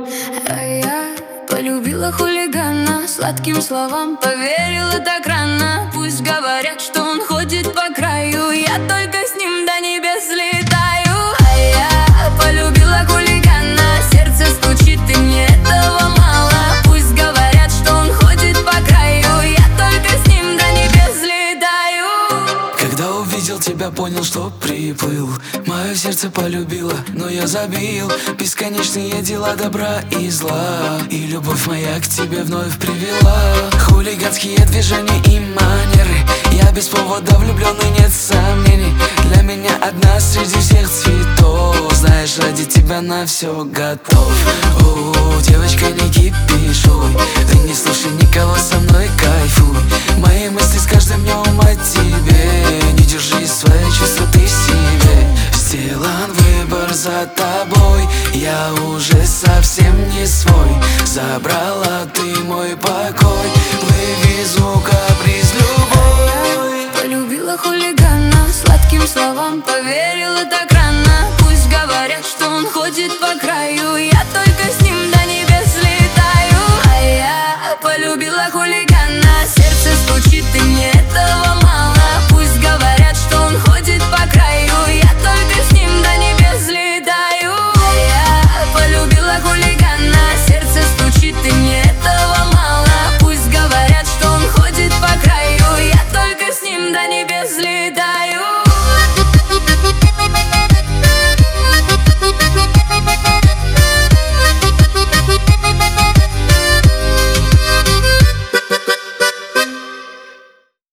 А я полюбила хулигана, сладким словам поверила так рано. Пусть говорят, что он ходит по краю, я только с ним до небес летаю. А я полюбила хулигана, сердце стучит, и мне этого мало. Пусть говорят, что он ходит по краю, я только с ним до небес летаю. Когда увидел тебя, понял, что приплыл. Мое сердце полюбило, но я забил бесконечные дела добра и зла. И любовь моя к тебе вновь привела хулиганские движения и манеры. Я без повода влюбленный, нет сомнений. Для меня одна среди всех цветов. Знаешь, ради тебя на все готов. О, девочка, не кипишуй, ты не слушай никого, со мной кайфуй. Мои мысли с каждым днем о тебе. Не держи свои чувства ты в себе. Сделан выбор за тобой, я уже совсем не свой. Забрала ты мой покой, вывезу каприз любой. Полюбила хулигана, сладким словам поверила так